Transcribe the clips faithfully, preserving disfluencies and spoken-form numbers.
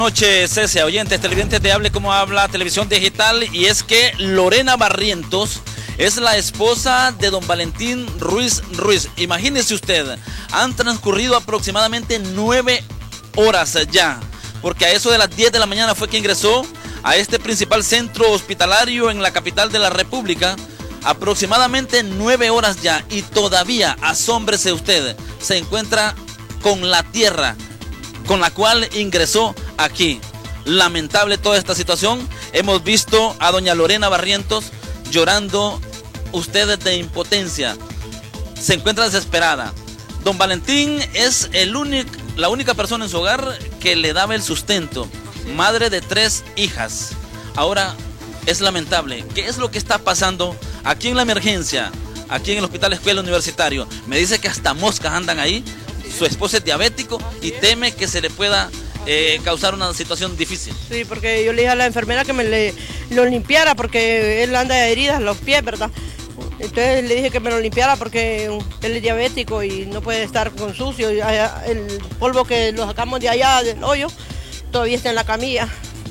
Buenas noches, Cecia, oyentes, televidentes de Hable Como Habla, Televisión Digital, y es que Lorena Barrientos es la esposa de don Valentín Ruiz Ruiz. Imagínese usted, han transcurrido aproximadamente nueve horas ya, porque a eso de las diez de la mañana fue que ingresó a este principal centro hospitalario en la capital de la República. Aproximadamente nueve horas ya, y todavía, asómbrese usted, se encuentra con la tierra con la cual ingresó aquí. Lamentable toda esta situación. Hemos visto a doña Lorena Barrientos llorando, ustedes de impotencia. Se encuentra desesperada. Don Valentín es el único, la única persona en su hogar que le daba el sustento. Madre de tres hijas. Ahora es lamentable. ¿Qué es lo que está pasando aquí en la emergencia? Aquí en el Hospital Escuela Universitario. Me dice que hasta moscas andan ahí. Su esposo es diabético y teme que se le pueda eh, causar una situación difícil. Sí, porque yo le dije a la enfermera que me le, lo limpiara porque él anda de heridas en los pies, ¿verdad? Entonces le dije que me lo limpiara porque él es diabético y no puede estar con sucio. El polvo que lo sacamos de allá del hoyo todavía está en la camilla.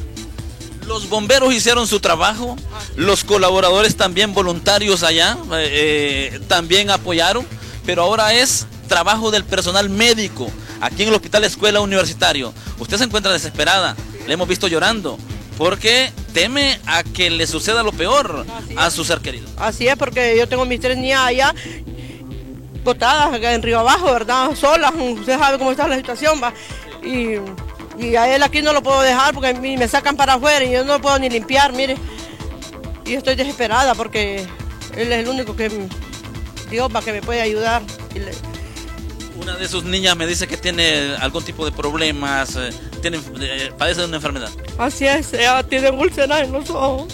Los bomberos hicieron su trabajo, los colaboradores también voluntarios allá eh, también apoyaron, pero ahora es trabajo del personal médico aquí en el Hospital Escuela Universitario. Usted se encuentra desesperada, le hemos visto llorando porque teme a que le suceda lo peor a su ser querido. Así es, porque yo tengo mis tres niñas allá botadas acá en Río Abajo, ¿verdad? Solas, usted sabe cómo está la situación, va. Y, y a él aquí no lo puedo dejar porque me sacan para afuera y yo no lo puedo ni limpiar, mire. Y estoy desesperada porque él es el único que Dios va que me puede ayudar. Y le, Una de sus niñas me dice que tiene algún tipo de problemas, eh, tiene, eh, padece de una enfermedad. Así es, ella tiene úlceras en los ojos.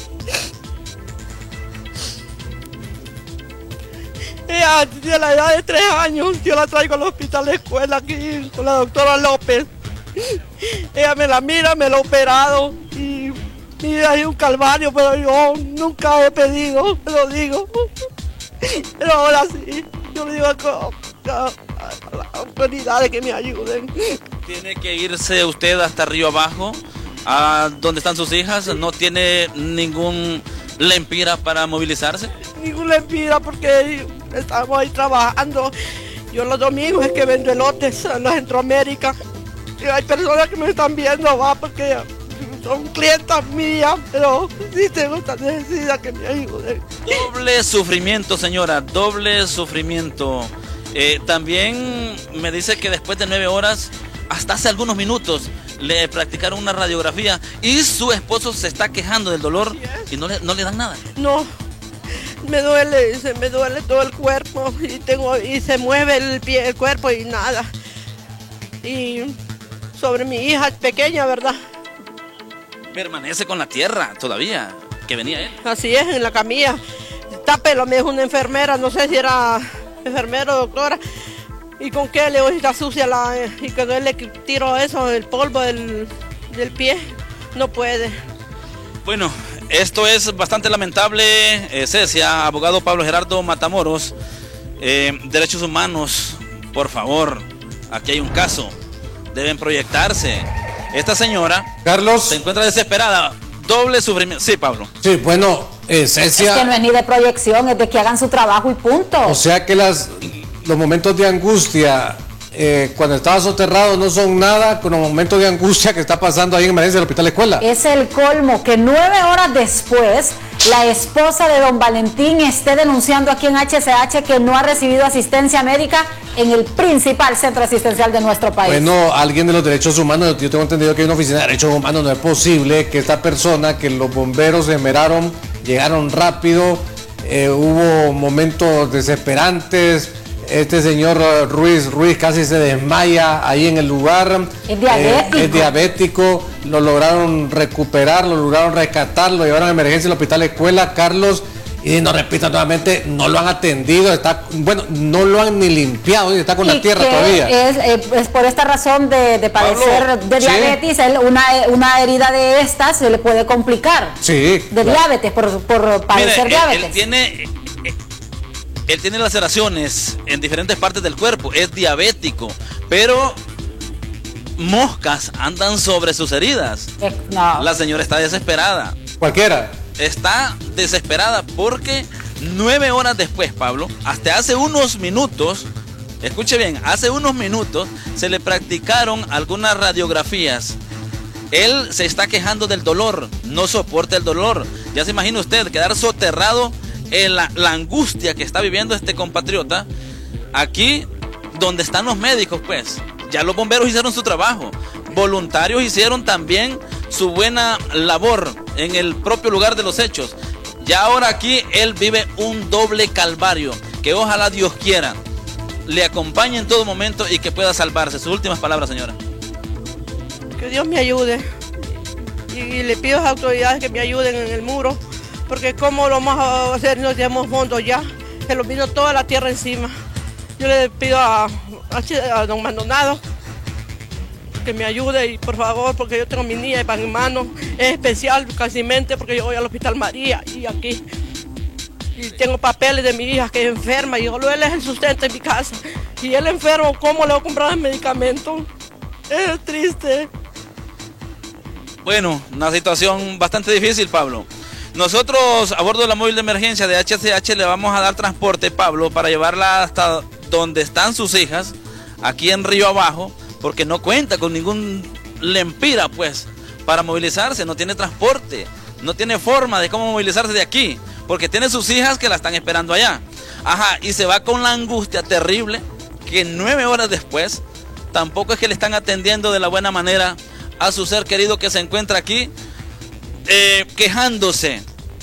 Ella tiene la edad de tres años, yo la traigo al hospital de escuela aquí con la doctora López. Ella me la mira, me la ha operado y, y hay un calvario, pero yo nunca he pedido, te lo digo. Pero ahora sí, yo le digo a, a, a las autoridades que me ayuden. Tiene que irse usted hasta Río Abajo, a donde están sus hijas. ¿No tiene ningún lempira para movilizarse? Ningún lempira porque estamos ahí trabajando. Yo los domingos es que vendo elotes en la Centroamérica. Y hay personas que me están viendo, va, porque son clientas mías, pero sí tengo esta necesidad que me ayuden. Doble sufrimiento, señora, doble sufrimiento. Eh, también me dice que después de nueve horas, hasta hace algunos minutos, le practicaron una radiografía y su esposo se está quejando del dolor y no le, no le dan nada. No, me duele, se me duele todo el cuerpo y tengo y se mueve el pie, el cuerpo y nada. Y sobre mi hija pequeña, ¿verdad? Permanece con la tierra todavía, que venía él. Así es, en la camilla. Tápelo, me dijo una enfermera, no sé si era enfermera o doctora. ¿Y con qué le voy a estar sucia la... y que yo le tiro eso, el polvo del, del pie? No puede. Bueno, esto es bastante lamentable, eh, Cecia, abogado Pablo Gerardo Matamoros. Eh, derechos humanos, por favor, aquí hay un caso. Deben proyectarse. Esta señora, Carlos, se encuentra desesperada, doble sufrimiento. Sí, Pablo. Sí, bueno, eh, Cecia... Es que no es ni de proyección, es de que hagan su trabajo y punto. O sea que las, los momentos de angustia, eh, cuando estaba soterrado, no son nada con los momentos de angustia que está pasando ahí en emergencia del Hospital Escuela. Es el colmo que nueve horas después, la esposa de don Valentín esté denunciando aquí en H C H que no ha recibido asistencia médica en el principal centro asistencial de nuestro país. Bueno, alguien de los derechos humanos, yo tengo entendido que hay una oficina de derechos humanos, no es posible que esta persona, que los bomberos se esmeraron, llegaron rápido, eh, hubo momentos desesperantes, este señor Ruiz Ruiz casi se desmaya ahí en el lugar. Es diabético. Eh, es diabético, lo lograron recuperar, lo lograron rescatar, lo llevaron a emergencia al Hospital Escuela, Carlos. Y no repito nuevamente, no lo han atendido, está, bueno, no lo han ni limpiado, está con la tierra todavía. Es, eh, es por esta razón de, de padecer Pablo, de diabetes, ¿sí? él, una, una herida de estas se le puede complicar. Sí. De claro. diabetes, por, por padecer Mire, diabetes. Él, él tiene, él tiene laceraciones en diferentes partes del cuerpo, es diabético, pero moscas andan sobre sus heridas. Eh, no. La señora está desesperada. Cualquiera. Está desesperada porque nueve horas después, Pablo, hasta hace unos minutos, escuche bien, hace unos minutos se le practicaron algunas radiografías. Él se está quejando del dolor, no soporta el dolor. Ya se imagina usted quedar soterrado en la, la angustia que está viviendo este compatriota. Aquí, donde están los médicos, pues, ya los bomberos hicieron su trabajo. Voluntarios hicieron también su buena labor en el propio lugar de los hechos. Ya ahora aquí él vive un doble calvario, que ojalá Dios quiera le acompañe en todo momento y que pueda salvarse. Sus últimas palabras, señora. Que Dios me ayude y le pido a las autoridades que me ayuden en el muro, porque cómo lo vamos a hacer, no tenemos fondos ya, se nos vino toda la tierra encima. Yo le pido a, a, a don Maldonado que me ayude y por favor, porque yo tengo mi niña de pan en mano, es especial casi mente porque yo voy al Hospital María y aquí y tengo papeles de mi hija que es enferma y yo, él es el sustento en mi casa y él enfermo, ¿cómo le voy a comprar el medicamento? Es triste. Bueno, una situación bastante difícil, Pablo. Nosotros a bordo de la móvil de emergencia de H C H le vamos a dar transporte, Pablo, para llevarla hasta donde están sus hijas, aquí en Río Abajo, porque no cuenta con ningún lempira, pues, para movilizarse, no tiene transporte, no tiene forma de cómo movilizarse de aquí, porque tiene sus hijas que la están esperando allá. Ajá, y se va con la angustia terrible que nueve horas después tampoco es que le están atendiendo de la buena manera a su ser querido que se encuentra aquí, eh, quejándose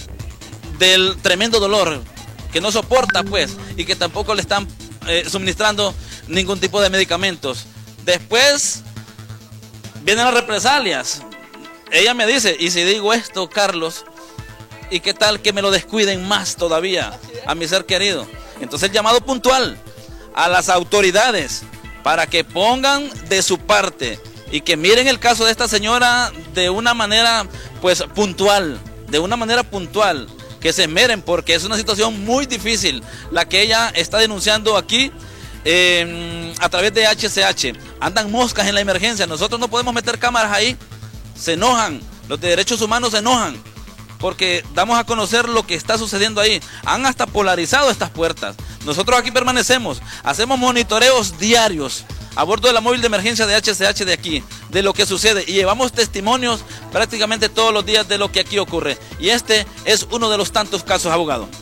del tremendo dolor que no soporta, pues, y que tampoco le están eh, suministrando ningún tipo de medicamentos. Después vienen las represalias. Ella me dice, y si digo esto, Carlos, ¿y qué tal que me lo descuiden más todavía a mi ser querido? Entonces el llamado puntual a las autoridades para que pongan de su parte y que miren el caso de esta señora de una manera pues puntual, de una manera puntual, que se esmeren porque es una situación muy difícil la que ella está denunciando aquí eh, a través de H C H. Andan moscas en la emergencia, nosotros no podemos meter cámaras ahí, se enojan, los de derechos humanos se enojan porque damos a conocer lo que está sucediendo ahí. Han hasta polarizado estas puertas. Nosotros aquí permanecemos, hacemos monitoreos diarios a bordo de la móvil de emergencia de H C H de aquí, de lo que sucede, y llevamos testimonios prácticamente todos los días de lo que aquí ocurre. Y este es uno de los tantos casos, abogado.